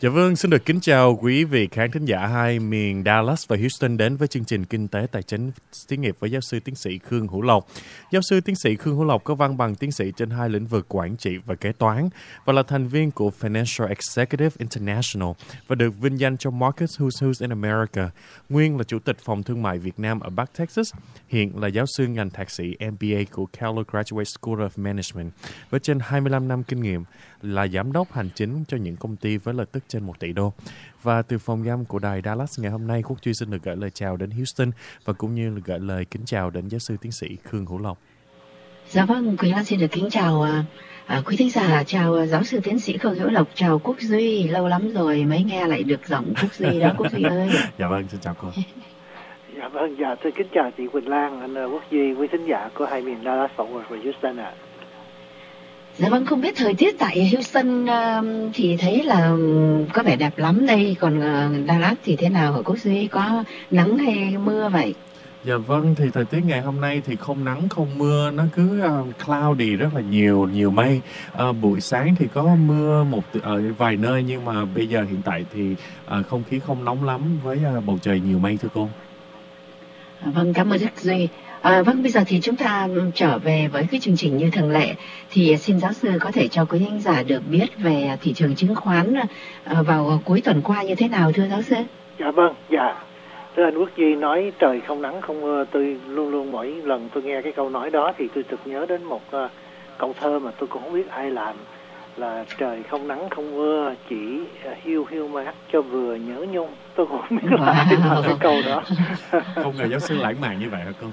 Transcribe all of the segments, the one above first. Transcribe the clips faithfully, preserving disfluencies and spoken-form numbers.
Dạ vâng, xin được kính chào quý vị khán thính giả hai miền Dallas và Houston đến với chương trình Kinh tế Tài chính Xí nghiệp với giáo sư tiến sĩ Khương Hữu Lộc. Giáo sư tiến sĩ Khương Hữu Lộc có văn bằng tiến sĩ trên hai lĩnh vực quản trị và kế toán và là thành viên của Financial Executive International và được vinh danh trong Market Who's Who's in America. Nguyên là chủ tịch phòng thương mại Việt Nam ở Bắc Texas, hiện là giáo sư ngành thạc sĩ M B A của Keller Graduate School of Management với trên hai mươi lăm năm kinh nghiệm, là giám đốc hành chính cho những công ty với lợi tức trên một tỷ đô. Và từ phòng giam của đài Dallas ngày hôm nay, Quốc Duy xin được gửi lời chào đến Houston và cũng như là gửi lời kính chào đến giáo sư tiến sĩ Khương Hữu Lộc. Dạ vâng, Quỳnh Lan xin được kính chào à, quý thính giả, chào giáo sư tiến sĩ Khương Hữu Lộc, chào Quốc Duy, lâu lắm rồi mới nghe lại được giọng Quốc Duy đó Quốc Duy ơi. Dạ vâng, xin chào cô. Dạ vâng, dạ xin kính chào chị Quỳnh Lan, anh Quốc Duy, quý thính giả của hai miền Dallas và Houston ạ. À. Dạ vâng, không biết thời tiết tại Houston uh, thì thấy là có vẻ đẹp lắm đây, còn uh, Dallas thì thế nào hả Quốc Duy, có nắng hay mưa vậy? Dạ vâng, thì thời tiết ngày hôm nay thì không nắng không mưa, nó cứ uh, cloudy, rất là nhiều nhiều mây. Uh, buổi sáng thì có mưa một ở vài nơi, nhưng mà bây giờ hiện tại thì uh, không khí không nóng lắm với uh, bầu trời nhiều mây thưa cô. À, vâng, cảm ơn Quốc Duy. À, vâng, bây giờ thì chúng ta trở về với cái chương trình như thường lệ. Thì xin giáo sư có thể cho quý khán giả được biết về thị trường chứng khoán à, vào cuối tuần qua như thế nào thưa giáo sư? Dạ vâng, dạ. Thưa anh Quốc Duy nói trời không nắng không mưa, tôi luôn luôn mỗi lần tôi nghe cái câu nói đó thì tôi thực nhớ đến một uh, câu thơ mà tôi cũng không biết ai làm, là trời không nắng không mưa, chỉ uh, hiu hiu mát cho vừa nhớ nhung. Tôi cũng không biết là wow. ai làm cái câu đó. Không ngờ giáo sư lãng mạn như vậy hả cô?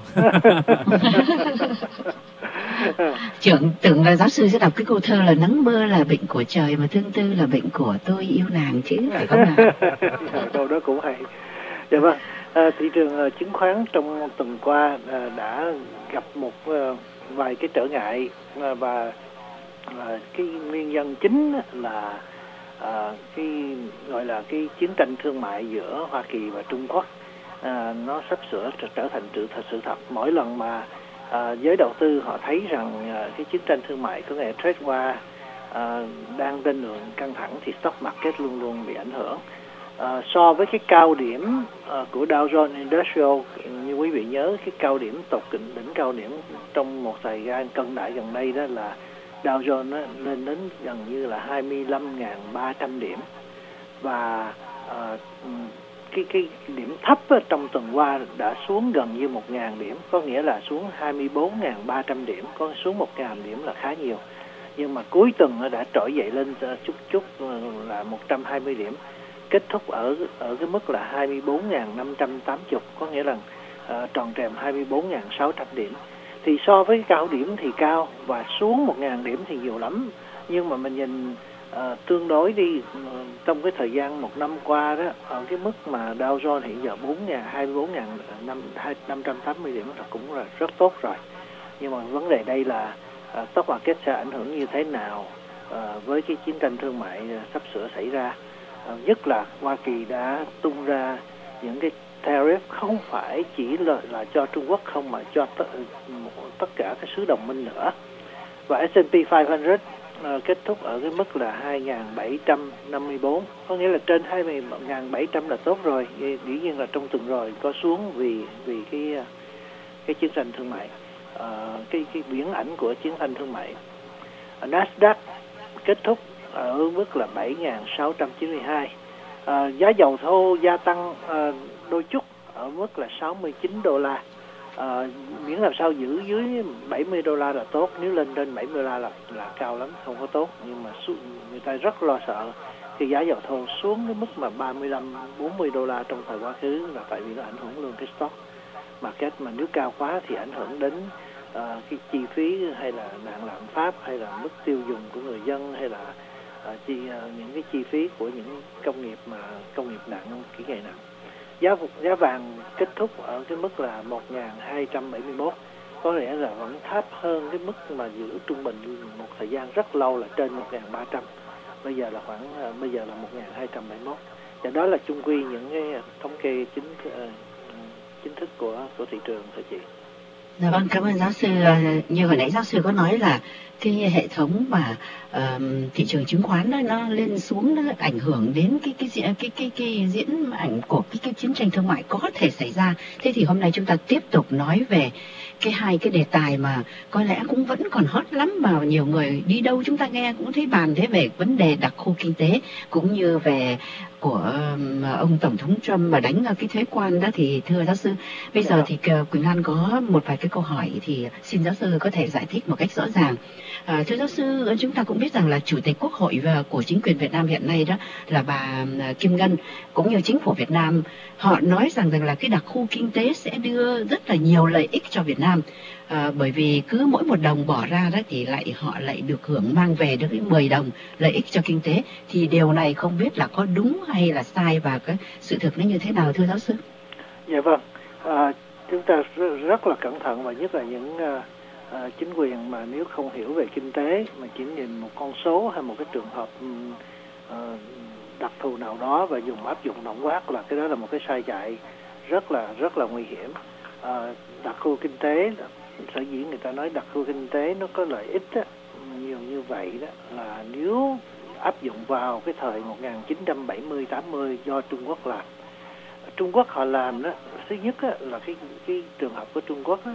Trưởng tưởng là giáo sư sẽ đọc cái câu thơ là nắng mưa là bệnh của trời mà thương tư là bệnh của tôi yêu nàng chứ, phải không ạ? Câu đó cũng hay. Dạ vâng, à, thị trường uh, chứng khoán trong tuần qua uh, đã gặp một uh, vài cái trở ngại uh, và uh, cái nguyên nhân chính là uh, cái gọi là cái chiến tranh thương mại giữa Hoa Kỳ và Trung Quốc uh, nó sắp sửa trở, trở thành sự thật sự thật. Mỗi lần mà uh, giới đầu tư họ thấy rằng uh, cái chiến tranh thương mại có nghĩa trade war uh, đang lên lượng căng thẳng thì stock market luôn luôn bị ảnh hưởng. Uh, so với cái cao điểm uh, của Dow Jones Industrial, như quý vị nhớ, cái cao điểm tột đỉnh đỉnh cao điểm trong một thời gian cân đại gần đây đó là Dow Jones đó, lên đến gần như là hai mươi lăm nghìn ba trăm điểm, và uh, cái cái điểm thấp đó, trong tuần qua đã xuống gần như một nghìn điểm, có nghĩa là xuống hai mươi bốn nghìn ba trăm điểm, có xuống một nghìn điểm là khá nhiều, nhưng mà cuối tuần nó đã trỗi dậy lên chút chút là một trăm hai mươi điểm, kết thúc ở ở cái mức là hai mươi bốn nghìn năm trăm tám mươi, có nghĩa là uh, tròn trèm hai mươi bốn nghìn sáu trăm điểm. Thì so với cao điểm thì cao và xuống một nghìn điểm thì nhiều lắm, nhưng mà mình nhìn uh, tương đối đi, uh, trong cái thời gian một năm qua đó, ở cái mức mà Dow Jones hiện giờ bốn nghìn hai mươi bốn nghìn năm trăm tám mươi điểm là cũng là rất tốt rồi. Nhưng mà vấn đề đây là uh, stock market sẽ ảnh hưởng như thế nào uh, với cái chiến tranh thương mại uh, sắp sửa xảy ra. Nhất là Hoa Kỳ đã tung ra những cái tariff không phải chỉ là, là cho Trung Quốc không, mà cho t- tất cả các xứ đồng minh nữa. Và S and P năm trăm uh, kết thúc ở cái mức là hai nghìn bảy trăm năm mươi bốn, có nghĩa là trên hai nghìn bảy trăm là tốt rồi. Dĩ nhiên là trong tuần rồi có xuống vì vì cái cái chiến tranh thương mại, uh, cái cái viễn ảnh của chiến tranh thương mại. uh, Nasdaq kết thúc ở mức là bảy nghìn sáu trăm chín mươi hai. À, giá dầu thô gia tăng à, đôi chút ở mức là sáu mươi chín đô la. À, miễn làm sao giữ dưới bảy mươi đô la là tốt, nếu lên trên bảy mươi đô la là là cao lắm, không có tốt. Nhưng mà người ta rất lo sợ khi giá dầu thô xuống cái mức mà ba mươi lăm bốn mươi đô la trong thời quá khứ, là tại vì nó ảnh hưởng luôn cái stock market, mà nếu cao quá thì ảnh hưởng đến uh, cái chi phí hay là nạn lạm phát hay là mức tiêu dùng của người dân, hay là À, chi, à, những cái chi phí của những công nghiệp mà công nghiệp nặng, kỹ nghệ nặng. Giá giá vàng kết thúc ở cái mức là một nghìn hai trăm bảy mươi mốt, có lẽ là vẫn thấp hơn cái mức mà giữ trung bình một thời gian rất lâu là trên một nghìn ba trăm. Bây giờ là khoảng à, bây giờ là một nghìn hai trăm bảy mươi mốt. Và đó là chung quy những cái thống kê chính uh, chính thức của của thị trường thưa chị. Dạ vâng, cảm ơn giáo sư. Như hồi nãy giáo sư có nói là cái hệ thống mà uh, thị trường chứng khoán đó, nó lên xuống, nó ảnh hưởng đến cái cái cái cái cái, cái diễn ảnh của cái cái chiến tranh thương mại có thể xảy ra. Thế thì hôm nay chúng ta tiếp tục nói về cái hai cái đề tài mà có lẽ cũng vẫn còn hot lắm, mà nhiều người đi đâu chúng ta nghe cũng thấy bàn thế, về vấn đề đặc khu kinh tế cũng như về của ông Tổng thống Trump mà đánh cái thuế quan đó. Thì thưa giáo sư, bây giờ thì Quỳnh Lan có một vài cái câu hỏi thì xin giáo sư có thể giải thích một cách rõ ràng. À, thưa giáo sư, chúng ta cũng biết rằng là Chủ tịch Quốc hội và của chính quyền Việt Nam hiện nay đó là bà Kim Ngân, cũng như chính phủ Việt Nam, họ nói rằng rằng là cái đặc khu kinh tế sẽ đưa rất là nhiều lợi ích cho Việt Nam. À, bởi vì cứ mỗi một đồng bỏ ra đó thì lại họ lại được hưởng, mang về được cái mười đồng lợi ích cho kinh tế. Thì điều này không biết là có đúng hay là sai, và cái sự thực nó như thế nào thưa giáo sư? Dạ vâng, à, chúng ta rất là cẩn thận, và nhất là những uh, uh, chính quyền mà nếu không hiểu về kinh tế mà chỉ nhìn một con số hay một cái trường hợp uh, đặc thù nào đó và dùng áp dụng tổng quát, là cái đó là một cái sai chạy rất là rất là nguy hiểm. Uh, đặc khu kinh tế, sở dĩ người ta nói đặc khu kinh tế nó có lợi ích á, nhiều như vậy đó, là nếu áp dụng vào cái thời một nghìn chín trăm bảy mươi tám mươi do Trung Quốc làm. Trung Quốc họ làm đó, thứ nhất á, là cái cái trường hợp của Trung Quốc á,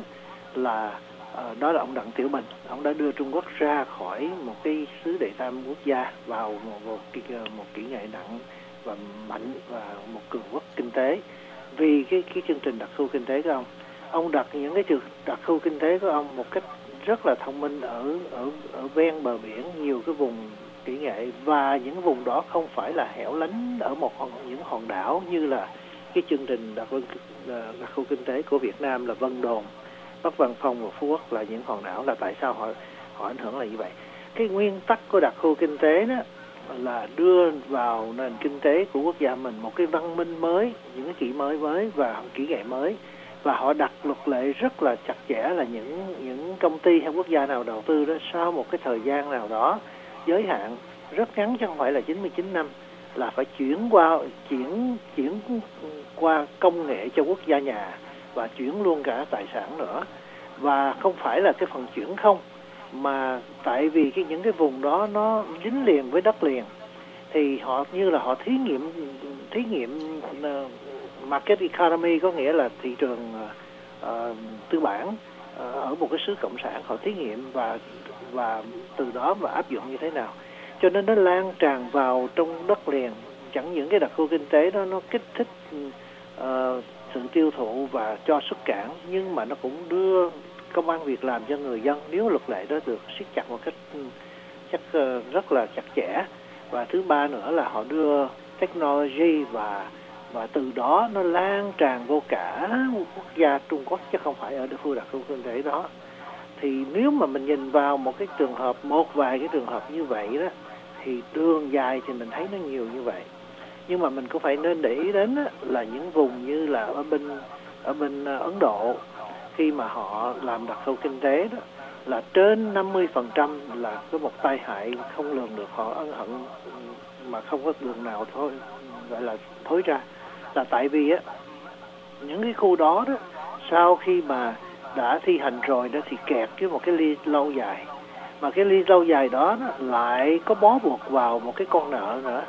là uh, đó là ông Đặng Tiểu Bình, ông đã đưa Trung Quốc ra khỏi một cái xứ đệ tam quốc gia vào một một, một, một kỹ nghệ nặng và mạnh và một cường quốc kinh tế. Vì cái cái chương trình đặc khu kinh tế của ông, ông đặt những cái trường đặc khu kinh tế của ông một cách rất là thông minh ở ở ở ven bờ biển, nhiều cái vùng kỹ nghệ, và những vùng đó không phải là hẻo lánh ở một hòn, những hòn đảo như là cái chương trình đặc, đặc khu kinh tế của Việt Nam là Vân Đồn, Bắc Vân Phong và Phú Quốc là những hòn đảo. Là tại sao họ họ ảnh hưởng là như vậy? Cái nguyên tắc của đặc khu kinh tế đó là đưa vào nền kinh tế của quốc gia mình một cái văn minh mới, những cái kỹ mới mới và kỹ nghệ mới, và họ đặt luật lệ rất là chặt chẽ, là những những công ty hay quốc gia nào đầu tư đó sau một cái thời gian nào đó giới hạn rất ngắn, chứ không phải là chín mươi chín năm, là phải chuyển qua chuyển chuyển qua công nghệ cho quốc gia nhà, và chuyển luôn cả tài sản nữa. Và không phải là cái phần chuyển không, mà tại vì cái những cái vùng đó nó dính liền với đất liền, thì họ như là họ thí nghiệm thí nghiệm uh, market economy, có nghĩa là thị trường uh, tư bản uh, ở một cái xứ cộng sản, họ thí nghiệm và và từ đó mà áp dụng như thế nào, cho nên nó lan tràn vào trong đất liền. Chẳng những cái đặc khu kinh tế đó nó kích thích uh, sự tiêu thụ và cho xuất cảng, nhưng mà nó cũng đưa công ăn việc làm cho người dân nếu luật lệ đó được siết chặt một cách chắc uh, rất là chặt chẽ. Và thứ ba nữa là họ đưa technology, và và từ đó nó lan tràn vô cả quốc gia Trung Quốc, chứ không phải ở địa khu đặc khu kinh tế đó. Thì nếu mà mình nhìn vào một cái trường hợp, một vài cái trường hợp như vậy đó, thì đường dài thì mình thấy nó nhiều như vậy. Nhưng mà mình cũng phải nên để ý đến đó, là những vùng như là ở bên ở bên Ấn Độ, khi mà họ làm đặc khu kinh tế đó, là trên năm mươi phần trăm là có một tai hại không lường được, họ ân hận mà không có đường nào thôi gọi là thối ra. Là tại vì á, những cái khu đó đó, sau khi mà đã thi hành rồi đó thì kẹt với một cái ly lâu dài, mà cái ly lâu dài đó, đó lại có bó buộc vào một cái con nợ nữa,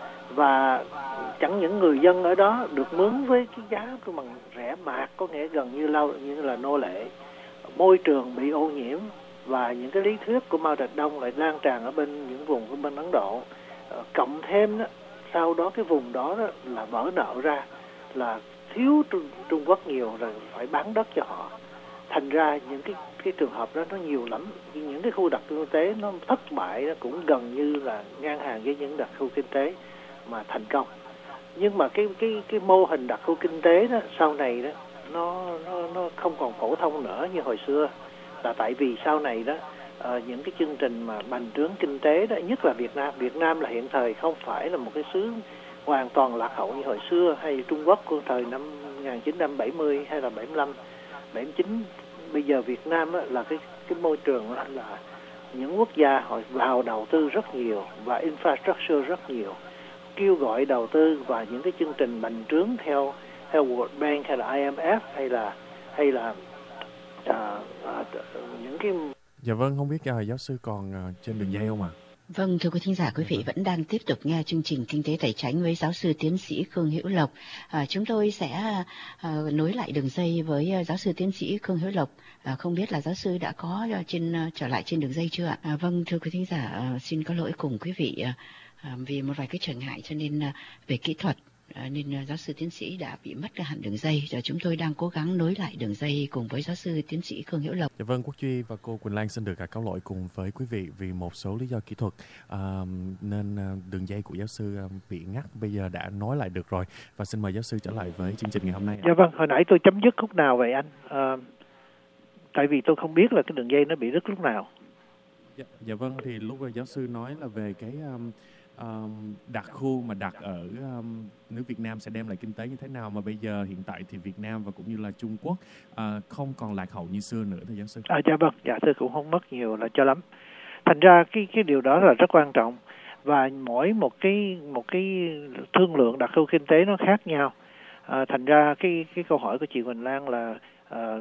và chẳng những người dân ở đó được mướn với cái giá của bằng rẻ mạt, có nghĩa gần như lâu như là nô lệ, môi trường bị ô nhiễm, và những cái lý thuyết của Mao Trạch Đông lại lan tràn ở bên những vùng của bên Ấn Độ. Cộng thêm đó, sau đó cái vùng đó, đó là vỡ nợ ra, là thiếu Trung, Trung Quốc nhiều rồi, phải bán đất cho họ. Thành ra những cái cái trường hợp đó nó nhiều lắm. Những cái khu đặc khu kinh tế nó thất bại, nó cũng gần như là ngang hàng với những đặc khu kinh tế mà thành công. Nhưng mà cái cái cái mô hình đặc khu kinh tế đó sau này đó nó nó nó không còn phổ thông nữa như hồi xưa, là tại vì sau này đó uh, những cái chương trình mà bành trướng kinh tế đó, nhất là Việt Nam Việt Nam là hiện thời không phải là một cái xứ hoàn toàn lạc hậu như hồi xưa, hay Trung Quốc của thời năm một nghìn chín trăm bảy mươi hay là bảy mươi lăm, bảy mươi chín. Bây giờ Việt Nam đó, là cái cái môi trường đó, là những quốc gia họ vào đầu tư rất nhiều và infrastructure rất nhiều, kêu gọi đầu tư, và những cái chương trình bành trướng theo theo World Bank hay là I M F hay là hay là à, à, những cái. Dạ vâng, không biết uh, giáo sư còn uh, trên đường dây không ạ? À? Vâng, thưa quý thính giả, quý vị vẫn đang tiếp tục nghe chương trình Kinh tế Tài chính với giáo sư tiến sĩ Khương Hữu Lộc. À, chúng tôi sẽ à, nối lại đường dây với à, giáo sư tiến sĩ Khương Hữu Lộc. À, không biết là giáo sư đã có à, trên à, trở lại trên đường dây chưa ạ? À, vâng, thưa quý thính giả, à, xin có lỗi cùng quý vị à, à, vì một vài cái trở ngại cho nên à, về kỹ thuật. À, nên uh, giáo sư tiến sĩ đã bị mất cái hẳn đường dây, rồi chúng tôi đang cố gắng nối lại đường dây cùng với giáo sư tiến sĩ Khương Hữu Lộc. Dạ vâng, Quốc Duy và cô Quỳnh Lan xin được cáo lỗi cùng với quý vị vì một số lý do kỹ thuật à, nên uh, đường dây của giáo sư uh, bị ngắt. Bây giờ đã nối lại được rồi và xin mời giáo sư trở lại với chương trình ngày hôm nay. Dạ vâng, hồi nãy tôi chấm dứt khúc nào vậy anh? À, tại vì tôi không biết là cái đường dây nó bị đứt lúc nào. Dạ, dạ vâng, thì lúc giáo sư nói là về cái um, um, đặc khu mà đặt ở um, nước Việt Nam sẽ đem lại kinh tế như thế nào, mà bây giờ hiện tại thì Việt Nam và cũng như là Trung Quốc uh, không còn lạc hậu như xưa nữa thưa giáo sư. À, dạ vâng, dạ tôi cũng không mất nhiều là cho lắm. Thành ra cái cái điều đó là rất quan trọng, và mỗi một cái một cái thương lượng đặc khu kinh tế nó khác nhau. À, thành ra cái cái câu hỏi của chị Quỳnh Lan là à,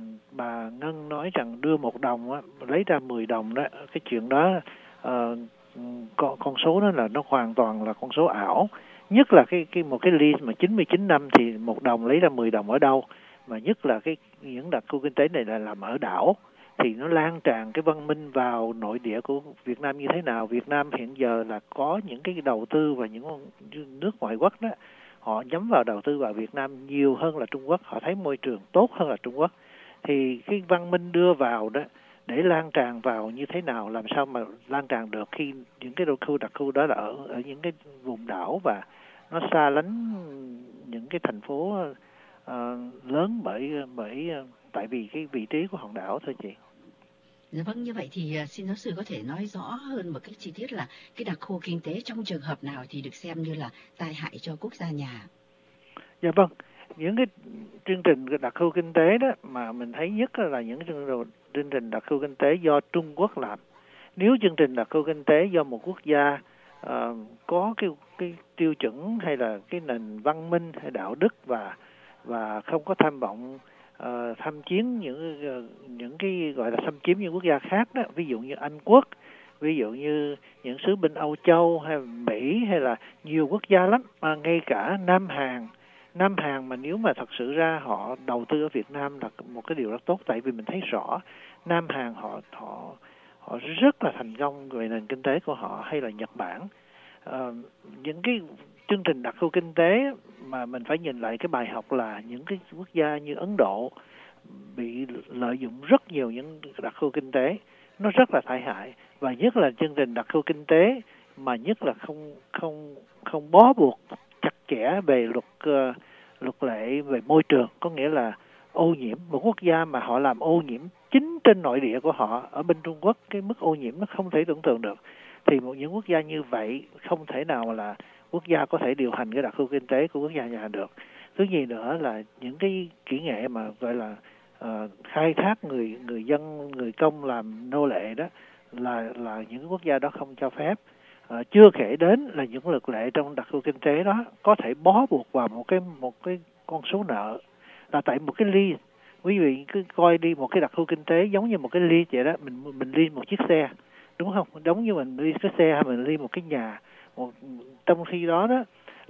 bà Ngân nói rằng đưa một đồng á, lấy ra mười đồng đó, cái chuyện đó à, con con số đó là nó hoàn toàn là con số ảo. Nhất là cái cái một cái ly mà chín mươi chín năm thì một đồng lấy ra mười đồng ở đâu, mà nhất là cái những đặc khu kinh tế này là làm ở đảo, thì nó lan tràn cái văn minh vào nội địa của Việt Nam như thế nào. Việt Nam hiện giờ là có những cái đầu tư và những nước ngoại quốc đó, họ nhắm vào đầu tư vào Việt Nam nhiều hơn là Trung Quốc, họ thấy môi trường tốt hơn là Trung Quốc. Thì cái văn minh đưa vào đó để lan tràn vào như thế nào, làm sao mà lan tràn được khi những cái khu đặc khu đó là ở ở những cái vùng đảo và nó xa lánh những cái thành phố uh, lớn bởi bởi tại vì cái vị trí của hòn đảo thôi chị. Dạ vâng, như vậy thì xin giáo sư có thể nói rõ hơn một cách chi tiết là cái đặc khu kinh tế trong trường hợp nào thì được xem như là tai hại cho quốc gia nhà? Dạ vâng, những cái chương trình đặc khu kinh tế đó mà mình thấy nhất là những chương trình đặc khu kinh tế do Trung Quốc làm. Nếu chương trình đặc khu kinh tế do một quốc gia uh, có cái cái tiêu chuẩn hay là cái nền văn minh hay đạo đức và và không có tham vọng uh, tham chiến những uh, những cái gọi là xâm chiếm những quốc gia khác đó, ví dụ như Anh Quốc, ví dụ như những sứ binh Âu Châu hay Mỹ hay là nhiều quốc gia lắm, mà ngay cả Nam Hàn. Nam Hàn mà nếu mà thật sự ra họ đầu tư ở Việt Nam là một cái điều rất tốt, tại vì mình thấy rõ Nam Hàn họ họ họ rất là thành công về nền kinh tế của họ, hay là Nhật Bản. À, những cái chương trình đặc khu kinh tế mà mình phải nhìn lại cái bài học là những cái quốc gia như Ấn Độ bị lợi dụng rất nhiều những đặc khu kinh tế, nó rất là tai hại, và nhất là chương trình đặc khu kinh tế mà nhất là không không không bó buộc chặt chẽ về luật uh, luật lệ về môi trường, có nghĩa là ô nhiễm. Một quốc gia mà họ làm ô nhiễm chính trên nội địa của họ, ở bên Trung Quốc cái mức ô nhiễm nó không thể tưởng tượng được, thì một những quốc gia như vậy không thể nào là quốc gia có thể điều hành cái đặc khu kinh tế của quốc gia nhà được. Thứ gì nữa là những cái kỹ nghệ mà gọi là uh, khai thác người người dân người công làm nô lệ đó, là là những quốc gia đó không cho phép. À, chưa kể đến là những luật lệ trong đặc khu kinh tế đó có thể bó buộc vào một cái một cái con số nợ, là tại một cái ly. Quý vị cứ coi đi, một cái đặc khu kinh tế giống như một cái ly vậy đó, mình mình ly một chiếc xe, đúng không? Giống như mình ly cái xe hay mình ly một cái nhà. Một, trong khi đó đó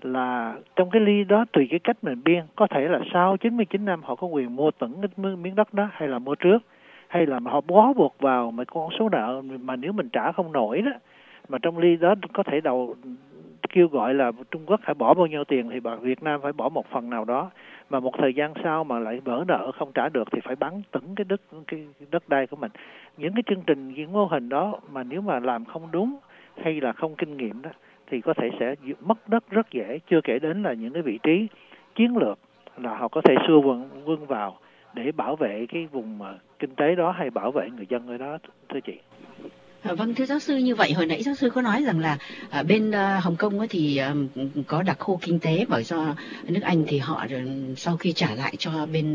là trong cái ly đó tùy cái cách mình biên, có thể là sau chín mươi chín năm họ có quyền mua từng cái miếng đất đó, hay là mua trước, hay là họ bó buộc vào một con số nợ mà nếu mình trả không nổi đó, mà trong ly đó có thể đầu kêu gọi là Trung Quốc phải bỏ bao nhiêu tiền thì bà Việt Nam phải bỏ một phần nào đó, mà một thời gian sau mà lại vỡ nợ không trả được thì phải bán từng cái đất cái đất đai của mình. Những cái chương trình, những mô hình đó mà nếu mà làm không đúng hay là không kinh nghiệm đó thì có thể sẽ mất đất rất dễ. Chưa kể đến là những cái vị trí chiến lược là họ có thể xua quân quân vào để bảo vệ cái vùng kinh tế đó hay bảo vệ người dân ở đó, thưa chị. À, vâng, thưa giáo sư, như vậy hồi nãy giáo sư có nói rằng là ở bên uh, Hồng Kông thì uh, có đặc khu kinh tế, bởi do nước Anh thì họ uh, sau khi trả lại cho bên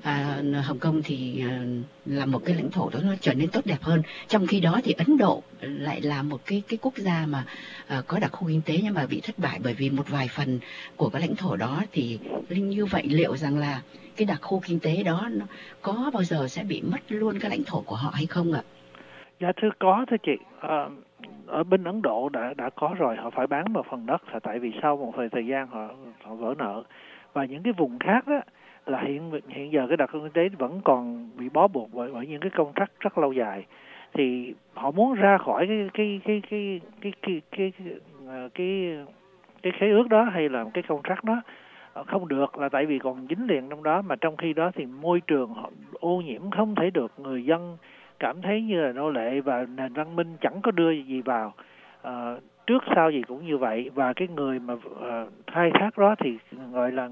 uh, Hồng Kông thì uh, là một cái lãnh thổ đó nó trở nên tốt đẹp hơn. Trong khi đó thì Ấn Độ lại là một cái cái quốc gia mà uh, có đặc khu kinh tế nhưng mà bị thất bại bởi vì một vài phần của cái lãnh thổ đó. Thì như vậy liệu rằng là cái đặc khu kinh tế đó nó có bao giờ sẽ bị mất luôn cái lãnh thổ của họ hay không ạ? Dạ thưa có thưa chị, à, ở bên Ấn Độ đã đã có rồi, họ phải bán một phần đất là tại vì sau một thời thời gian họ họ vỡ nợ, và những cái vùng khác đó là hiện hiện giờ cái đặc khu kinh tế vẫn còn bị bó buộc bởi bởi những cái contract rất lâu dài, thì họ muốn ra khỏi cái cái cái cái cái cái cái cái cái cái khế ước đó hay là cái contract đó không được, là tại vì còn dính liền trong đó, mà trong khi đó thì môi trường họ ô nhiễm không thể được, người dân cảm thấy như là nô lệ và nền văn minh chẳng có đưa gì vào, à, trước sau gì cũng như vậy, và cái người mà uh, khai thác đó thì gọi là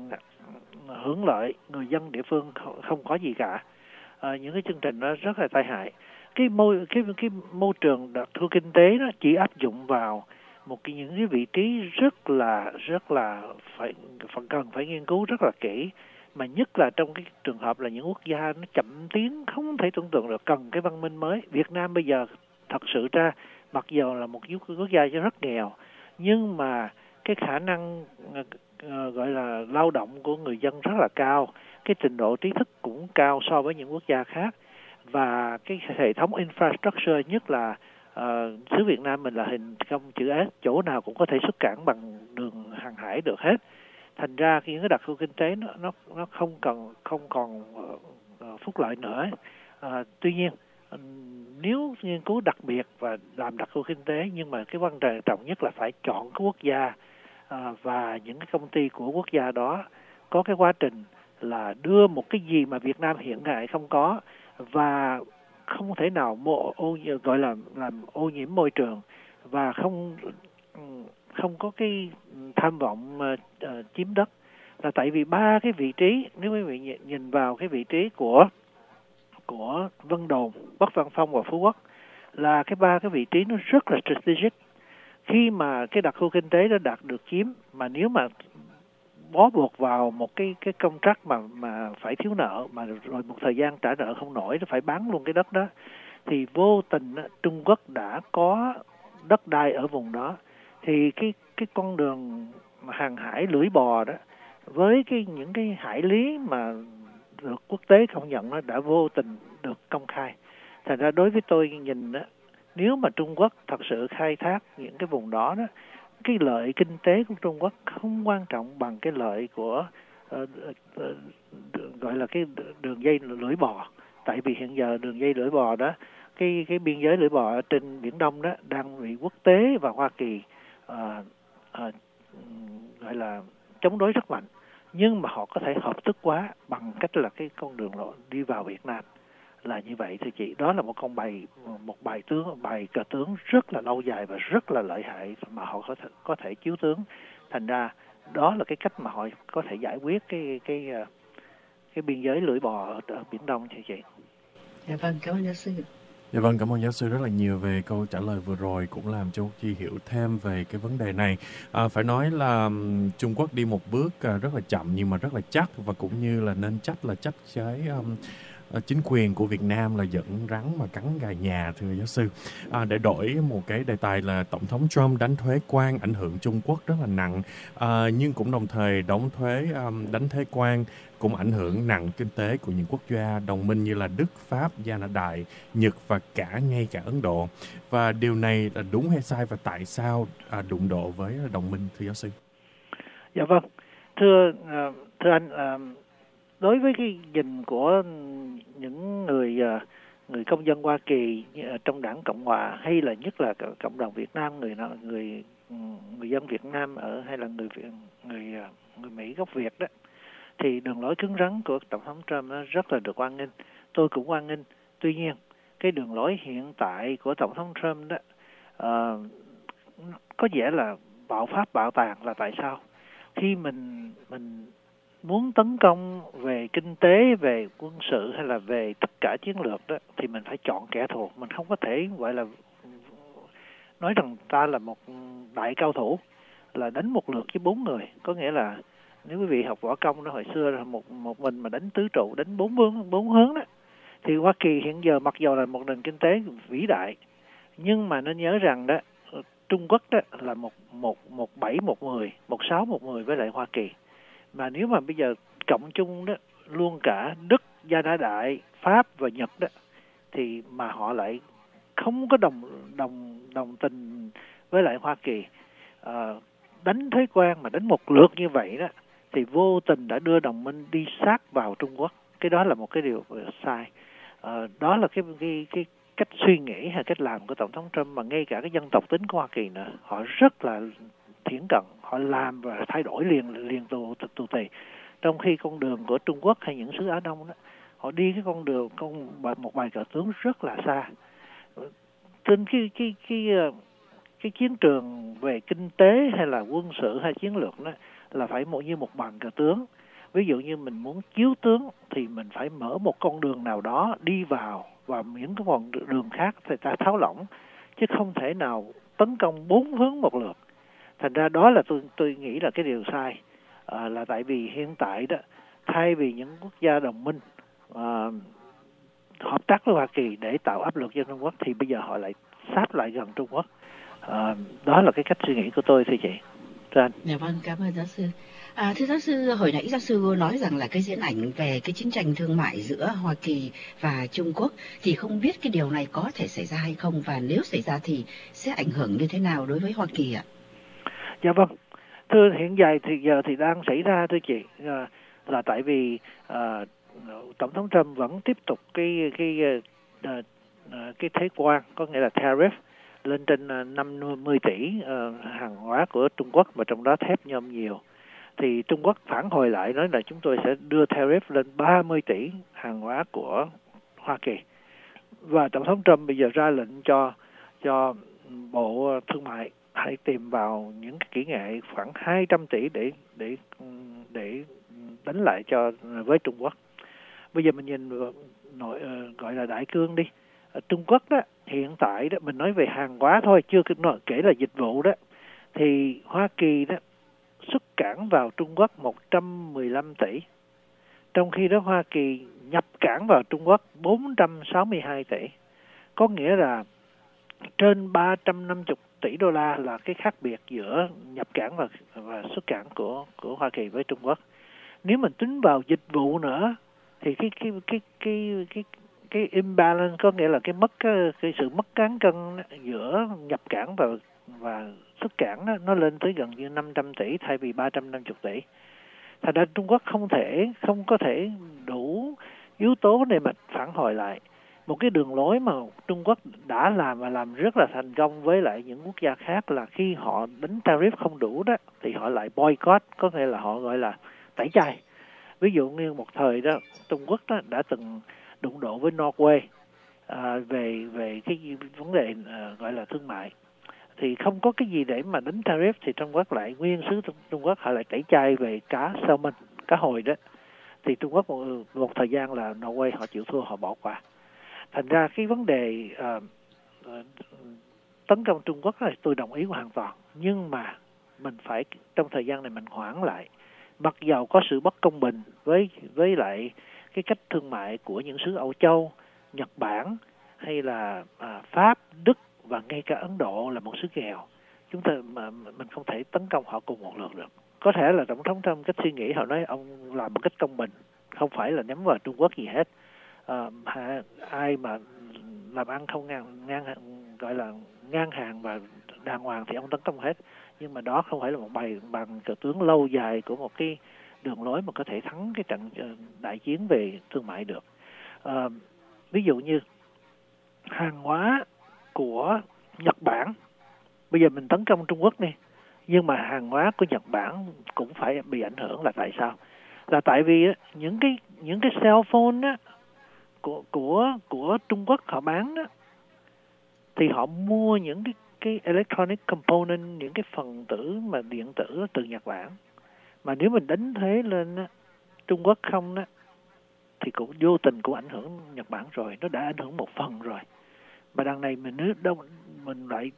hưởng lợi, người dân địa phương không, không có gì cả. À, những cái chương trình đó rất là tai hại. Cái môi cái cái môi trường đặc khu kinh tế đó chỉ áp dụng vào một cái những cái vị trí rất là rất là phải phải cần phải nghiên cứu rất là kỹ, mà nhất là trong cái trường hợp là những quốc gia nó chậm tiến không thể tưởng tượng được, cần cái văn minh mới. Việt Nam bây giờ thật sự ra mặc dù là một quốc gia rất nghèo, nhưng mà cái khả năng uh, gọi là lao động của người dân rất là cao, cái trình độ trí thức cũng cao so với những quốc gia khác, và cái hệ thống infrastructure, nhất là uh, xứ Việt Nam mình là hình công chữ S, chỗ nào cũng có thể xuất cảng bằng đường hàng hải được hết. Thành ra khi những cái đặc khu kinh tế nó nó nó không cần không còn uh, phúc lợi nữa. Uh, tuy nhiên uh, nếu nghiên cứu đặc biệt và làm đặc khu kinh tế, nhưng mà cái vấn đề trọng nhất là phải chọn cái quốc gia uh, và những cái công ty của quốc gia đó có cái quá trình là đưa một cái gì mà Việt Nam hiện tại không có, và không thể nào mô, ô, gọi là làm ô nhiễm môi trường, và không không có cái tham vọng uh, uh, chiếm đất. Là tại vì ba cái vị trí, nếu quý vị nhìn vào cái vị trí của của Vân Đồn, Bắc Vân Phong và Phú Quốc, là cái ba cái vị trí nó rất là strategic. Khi mà cái đặc khu kinh tế đã đạt được chiếm, mà nếu mà bó buộc vào một cái cái contract mà mà phải thiếu nợ, mà rồi một thời gian trả nợ không nổi, nó phải bán luôn cái đất đó, thì vô tình Trung Quốc đã có đất đai ở vùng đó, thì cái cái con đường hàng hải lưỡi bò đó với cái những cái hải lý mà được quốc tế công nhận nó đã vô tình được công khai. Thành ra đối với tôi nhìn đó, nếu mà Trung Quốc thật sự khai thác những cái vùng đó đó, cái lợi kinh tế của Trung Quốc không quan trọng bằng cái lợi của uh, uh, uh, gọi là cái đường dây lưỡi bò. Tại vì hiện giờ đường dây lưỡi bò đó, cái cái biên giới lưỡi bò ở trên Biển Đông đó đang bị quốc tế và Hoa Kỳ uh, uh, gọi là chống đối rất mạnh, nhưng mà họ có thể hợp thức hóa bằng cách là cái con đường lộ đi vào Việt Nam là như vậy thưa chị. Đó là một con bài một bài tướng bài cờ tướng rất là lâu dài và rất là lợi hại mà họ có thể có thể chiếu tướng. Thành ra đó là cái cách mà họ có thể giải quyết cái cái cái biên giới lưỡi bò ở, ở Biển Đông thưa chị. Dạ vâng, cảm ơn giáo sư. Dạ vâng, cảm ơn giáo sư rất là nhiều về câu trả lời vừa rồi, cũng làm cho Chi hiểu thêm về cái vấn đề này. À, phải nói là Trung Quốc đi một bước rất là chậm nhưng mà rất là chắc, và cũng như là nên chắc là chắc cái um, chính quyền của Việt Nam là dẫn rắn mà cắn gà nhà, thưa giáo sư. À, để đổi một cái đề tài là Tổng thống Trump đánh thuế quan ảnh hưởng Trung Quốc rất là nặng, à, nhưng cũng đồng thời đóng thuế um, đánh thuế quan cũng ảnh hưởng nặng kinh tế của những quốc gia đồng minh như là Đức, Pháp, Gia Na Đại, Nhật và cả ngay cả Ấn Độ. Và điều này là đúng hay sai, và tại sao à, đụng độ với đồng minh, thưa giáo sư? Dạ vâng, thưa thưa anh, đối với cái nhìn của những người người công dân Hoa Kỳ trong Đảng Cộng hòa, hay là nhất là cộng đồng Việt Nam, người người người dân Việt Nam ở hay là người người người Mỹ gốc Việt đó, thì đường lối cứng rắn của Tổng thống Trump nó rất là được hoan nghênh. Tôi cũng hoan nghênh. Tuy nhiên, cái đường lối hiện tại của Tổng thống Trump đó uh, có vẻ là bạo phát bạo tàn. Là tại sao? Khi mình mình muốn tấn công về kinh tế, về quân sự hay là về tất cả chiến lược đó, thì mình phải chọn kẻ thù. Mình không có thể gọi là nói rằng ta là một đại cao thủ, là đánh một lượt với bốn người. Có nghĩa là nếu quý vị học võ công đó, hồi xưa là một một mình mà đánh tứ trụ, đánh bốn hướng bốn hướng đó, thì Hoa Kỳ hiện giờ mặc dù là một nền kinh tế vĩ đại, nhưng mà nên nhớ rằng đó, Trung Quốc đó là một một một bảy một mười, một sáu một mười với lại Hoa Kỳ. Mà nếu mà bây giờ cộng chung đó luôn cả Đức, Gia Đa Đại, Pháp và Nhật đó, thì mà họ lại không có đồng đồng đồng tình với lại Hoa Kỳ, à, đánh thế quan mà đánh một lượt như vậy đó, thì vô tình đã đưa đồng minh đi sát vào Trung Quốc. Cái đó là một cái điều sai. À, đó là cái cái cái cách suy nghĩ hay cách làm của Tổng thống Trump, mà ngay cả cái dân tộc tính của Hoa Kỳ nữa, họ rất là thiển cận, họ làm và thay đổi liền liền tù tù tì. Trong khi con đường của Trung Quốc hay những xứ Á Đông đó, họ đi cái con đường con một bài cờ tướng rất là xa. Trên cái cái cái cái chiến trường về kinh tế hay là quân sự hay chiến lược đó là phải một như một bàn cờ tướng. Ví dụ như mình muốn chiếu tướng thì mình phải mở một con đường nào đó đi vào, và những cái con đường khác thì ta tháo lỏng, chứ không thể nào tấn công bốn hướng một lượt. Thành ra đó là tôi tôi nghĩ là cái điều sai, à, là tại vì hiện tại đó, thay vì những quốc gia đồng minh à, hợp tác với Hoa Kỳ để tạo áp lực cho Trung Quốc, thì bây giờ họ lại sát lại gần Trung Quốc. À, đó là cái cách suy nghĩ của tôi thưa chị. Dạ vâng, cảm ơn giáo sư. À, thưa giáo sư, hồi nãy giáo sư nói rằng là cái diễn ảnh về cái chiến tranh thương mại giữa Hoa Kỳ và Trung Quốc, thì không biết cái điều này có thể xảy ra hay không, và nếu xảy ra thì sẽ ảnh hưởng như thế nào đối với Hoa Kỳ ạ? Dạ vâng, thưa, hiện giờ thì giờ thì đang xảy ra thưa chị, à, là tại vì à, Tổng thống Trump vẫn tiếp tục cái cái cái, cái thuế quan, có nghĩa là tariff lên trên năm mươi tỷ uh, hàng hóa của Trung Quốc, và trong đó thép nhôm nhiều. Thì Trung Quốc phản hồi lại nói là chúng tôi sẽ đưa tariff lên ba mươi tỷ hàng hóa của Hoa Kỳ. Và Tổng thống Trump bây giờ ra lệnh cho cho Bộ Thương mại hãy tìm vào những cái kỹ nghệ khoảng hai trăm tỷ để để để đánh lại cho với Trung Quốc. Bây giờ mình nhìn nội uh, gọi là đại cương đi. Ở Trung Quốc đó, hiện tại đó, mình nói về hàng hóa thôi, chưa kể là dịch vụ đó, thì Hoa Kỳ đó xuất cảng vào Trung Quốc một trăm mười lăm tỷ, trong khi đó Hoa Kỳ nhập cảng vào Trung Quốc bốn trăm sáu mươi hai tỷ. Có nghĩa là trên ba trăm năm mươi tỷ đô la là cái khác biệt giữa nhập cảng và, và xuất cảng của của Hoa Kỳ với Trung Quốc. Nếu mình tính vào dịch vụ nữa thì cái cái cái cái cái cái imbalance, có nghĩa là cái mất cái, cái sự mất cán cân giữa nhập cảng và và xuất cảng đó, nó lên tới gần như năm trăm tỷ thay vì ba trăm năm mươi tỷ. Thành ra Trung Quốc không thể không có thể đủ yếu tố để mà phản hồi lại. Một cái đường lối mà Trung Quốc đã làm và làm rất là thành công với lại những quốc gia khác là khi họ đánh tariff không đủ đó thì họ lại boycott, có nghĩa là họ gọi là tẩy chay. Ví dụ như một thời đó Trung Quốc đó đã từng đụng độ với Norway à, về về cái vấn đề à, gọi là thương mại, thì không có cái gì để mà đánh tariff, thì Trung Quốc lại nguyên xứ Trung Quốc họ lại tẩy chay về cá salmon, cá hồi đó. Thì Trung Quốc một, một thời gian là Norway họ chịu thua, họ bỏ qua. Thành ra cái vấn đề à, à, tấn công Trung Quốc là tôi đồng ý hoàn toàn, nhưng mà mình phải trong thời gian này mình hoãn lại. Mặc dầu có sự bất công bình với với lại cái cách thương mại của những xứ Âu Châu, Nhật Bản hay là à, Pháp, Đức và ngay cả Ấn Độ là một xứ nghèo, chúng ta mà mình không thể tấn công họ cùng một lượt được. Có thể là Tổng thống Trump cách suy nghĩ họ nói ông làm một cách công bình, không phải là nhắm vào Trung Quốc gì hết. À, ai mà làm ăn không ngang ngang gọi là ngang hàng và đàng hoàng thì ông tấn công hết. Nhưng mà đó không phải là một bài bằng cờ tướng lâu dài của một cái đường lối mà có thể thắng cái trận đại chiến về thương mại được. À, ví dụ như hàng hóa của Nhật Bản, bây giờ mình tấn công Trung Quốc đi, nhưng mà hàng hóa của Nhật Bản cũng phải bị ảnh hưởng. Là tại sao? Là tại vì á, những cái những cái cell phone á, của của của Trung Quốc họ bán đó, thì họ mua những cái cái electronic component, những cái phần tử mà điện tử từ Nhật Bản. Mà nếu mình đánh thuế lên á, Trung Quốc không á, thì cũng vô tình cũng ảnh hưởng Nhật Bản rồi, nó đã ảnh hưởng một phần rồi. Mà đằng này mình nếu đâu mình lại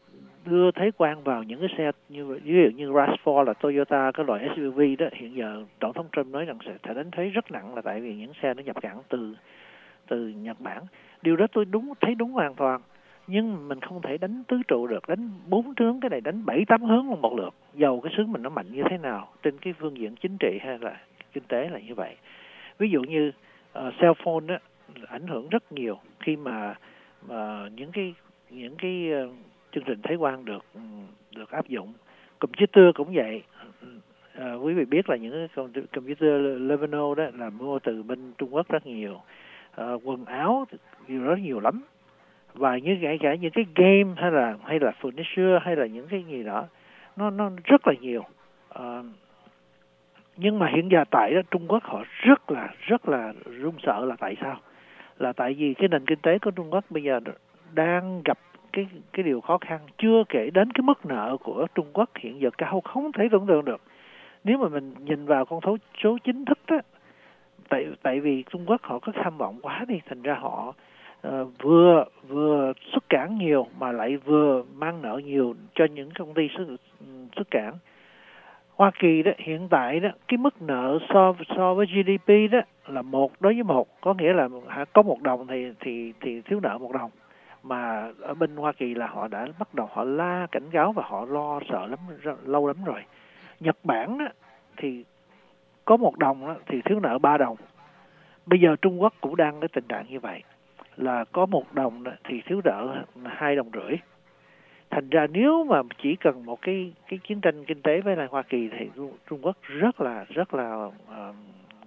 đưa thế quan vào những cái xe như ví dụ như rờ a vê bốn là Toyota, cái loại ét u vê đó, hiện giờ tổng thống Trump nói rằng sẽ phải đánh thuế rất nặng là tại vì những xe nó nhập cảng từ từ Nhật Bản. Điều đó tôi đúng thấy đúng hoàn toàn, nhưng mình không thể đánh tứ trụ được, đánh bốn hướng, cái này đánh bảy tám hướng một lượt, dầu cái xứ mình nó mạnh như thế nào trên cái phương diện chính trị hay là kinh tế là như vậy. Ví dụ như uh, cell phone đó ảnh hưởng rất nhiều khi mà uh, những cái những cái uh, chương trình thuế quan được được áp dụng. Computer cũng vậy. À, quý vị biết là những cái computer Lenovo đó là mua từ bên Trung Quốc rất nhiều. À, quần áo thì rất nhiều lắm. Và như kể cả những cái game hay là hay là furniture hay là những cái gì đó, nó nó rất là nhiều. À, nhưng mà hiện giờ tại đó Trung Quốc họ rất là rất là run sợ là tại sao? Là tại vì cái nền kinh tế của Trung Quốc bây giờ đang gặp cái cái điều khó khăn, chưa kể đến cái mức nợ của Trung Quốc hiện giờ cao không thể tưởng tượng được. Nếu mà mình nhìn vào con số số chính thức đó, tại tại vì Trung Quốc họ có tham vọng quá đi, thành ra họ uh, vừa vừa xuất cảng nhiều mà lại vừa mang nợ nhiều cho những công ty xuất, xuất cảng. Hoa Kỳ đó hiện tại đó cái mức nợ so so với giê đê pê đó là một đối với một, có nghĩa là có một đồng thì thì thì thiếu nợ một đồng. Mà ở bên Hoa Kỳ là họ đã bắt đầu họ la cảnh cáo và họ lo sợ lắm, lâu lắm rồi. Nhật Bản đó, thì có một đồng đó, thì thiếu nợ ba đồng. Bây giờ Trung Quốc cũng đang cái tình trạng như vậy, là có một đồng đó, thì thiếu nợ hai đồng rưỡi. Thành ra nếu mà chỉ cần một cái cái chiến tranh kinh tế với lại Hoa Kỳ thì Trung Quốc rất là rất là uh,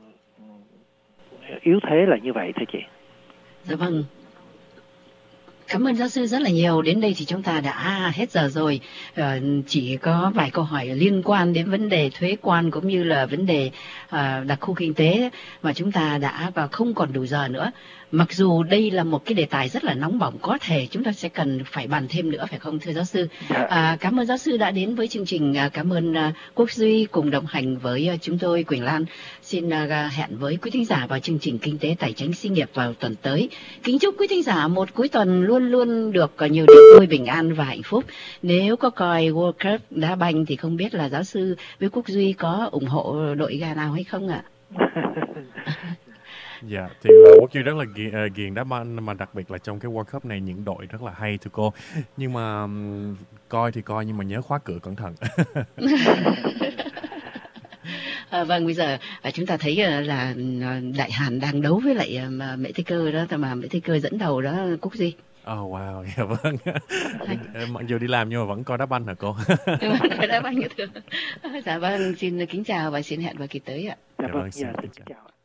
yếu thế là như vậy thôi chị. Dạ vâng. Cảm ơn giáo sư rất là nhiều. Đến đây thì chúng ta đã hết giờ rồi. À, chỉ có vài câu hỏi liên quan đến vấn đề thuế quan cũng như là vấn đề à, đặc khu kinh tế mà chúng ta đã và không còn đủ giờ nữa. Mặc dù đây là một cái đề tài rất là nóng bỏng, có thể chúng ta sẽ cần phải bàn thêm nữa, phải không thưa giáo sư? À, cảm ơn giáo sư đã đến với chương trình. Cảm ơn uh, Quốc Duy cùng đồng hành với uh, chúng tôi, Quỳnh Lan. Xin uh, hẹn với quý thính giả vào chương trình Kinh tế Tài chính Sinh nghiệp vào tuần tới. Kính chúc quý thính giả một cuối tuần luôn luôn được uh, nhiều niềm vui, bình an và hạnh phúc. Nếu có coi World Cup đá banh thì không biết là giáo sư với Quốc Duy có ủng hộ đội gà nào hay không ạ? Dạ, thì uh, Quốc Duy rất là ghiền, uh, ghiền đá banh, mà đặc biệt là trong cái World Cup này những đội rất là hay thưa cô. Nhưng mà um, coi thì coi nhưng mà nhớ khóa cửa cẩn thận. À, vâng, bây giờ à, chúng ta thấy à, là à, Đại Hàn đang đấu với lại à, Mễ Thế Cơ đó, mà Mễ Thế Cơ dẫn đầu đó Quốc Duy. Oh wow, dạ vâng. Mặc dù đi làm nhưng mà vẫn coi đá banh hả cô? Coi đá banh thưa. Dạ vâng, xin kính chào và xin hẹn vào kỳ tới ạ. Dạ vâng, dạ, xin chào.